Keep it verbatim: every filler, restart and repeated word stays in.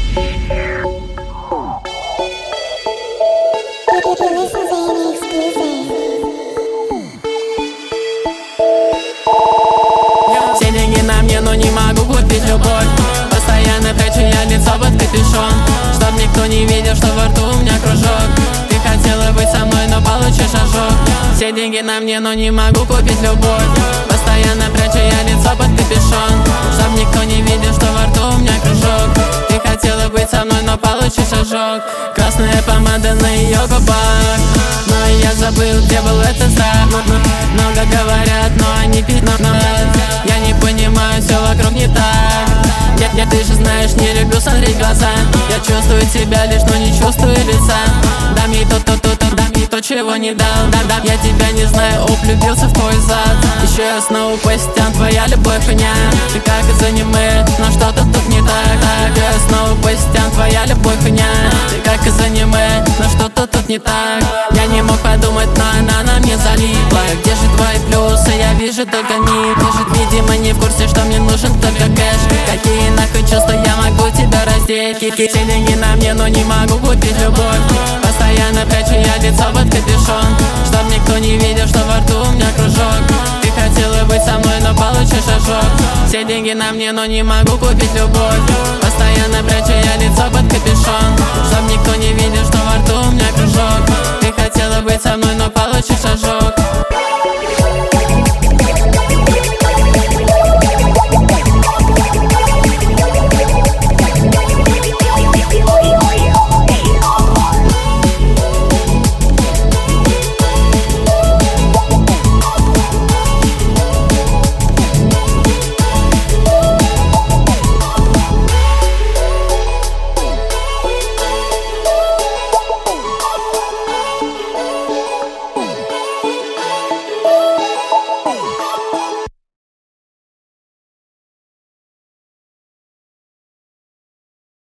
Все деньги на мне, но не могу купить любовь. Постоянно прячу я лицо под капюшон, чтоб никто не видел, что во рту у меня кружок. Ты хотела быть со мной, но получишь ожог. Все деньги на мне, но не могу купить любовь. Постоянно прячу я лицо под капюшон, чтоб никто не видел, что во рту у меня кружок. Ты хотела быть со мной, но получишь ожог. Красная помада на ее губах, но я забыл, где был этот знак. Много говорят, но они пи***т. Я не понимаю, все вокруг не так. Я, я, ты же знаешь, не люблю смотреть в глаза. Я чувствую тебя лишь, но не чувствую лица. Дай мне то, то, то, то, дай мне то, чего не дал. Да, да, я тебя не знаю, оп, влюбился в твой зад. Еще я снова постян, твоя любовь хуйня. Ты как из аниме, но что-то тут не так. Так, я снова постян, твоя любовь хуйня. Ты как из аниме, но что-то тут не так. Я не мог подумать, но она на мне залипла. Где же твои плюсы, я вижу только миг. Лежит, видимо, не в курсе, что мне нужен только кэш. Какие нахуй чувства, я могу тебя раздеть. Все деньги на мне, но не могу купить любовь. Постоянно прячу я лицо под капюшон, чтоб никто не видел, что во рту у меня кружок. Ты хотела быть со мной, но получишь ожог. Все деньги на мне, но не могу купить любовь. Постоянно